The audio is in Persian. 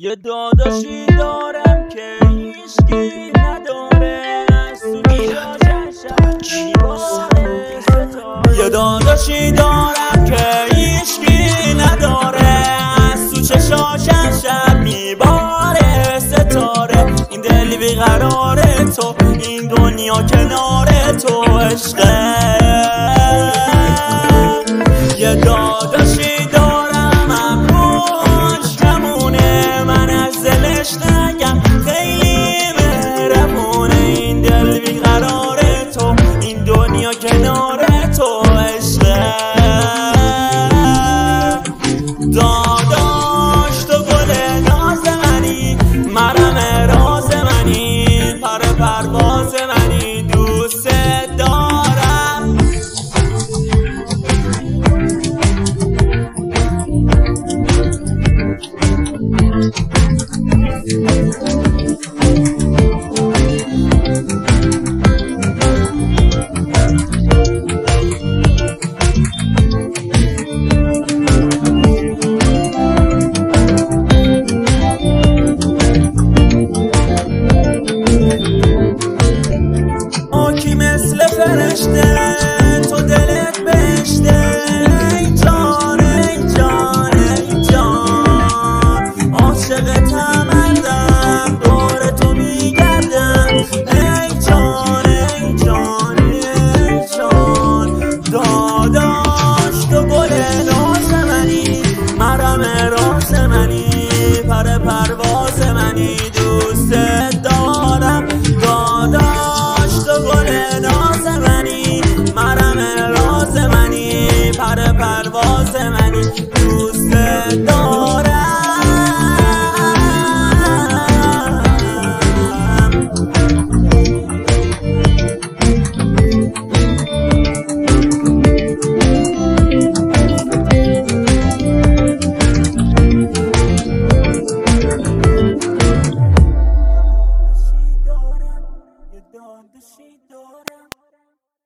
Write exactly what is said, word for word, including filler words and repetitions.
یه داداشی دارم که هیچکی نداره، سوچه یه داداشی دارم که هیچکی نداره، سوچه شاشن شب میباره ستاره. این دلی بیقراره تو، این دنیا کنار تو عشقه. یه داداشی دارم امروش کمونه، من از دلش نگم خیلی مهربونه. این دل بیقراره تو، این دنیا کنار تو عشقه. داداش تو گل ناز منی، مرم راز منی، پر پرواز منی، دوست دارم. کی مثل فرشته تو دلت بهشته، ای جان ای جان ای جان. عاشقتم اندم دور تو میگردم، ای جان ای جان ای جان. داداش تو گل ناز منی، مرم راز منی، پر پرواز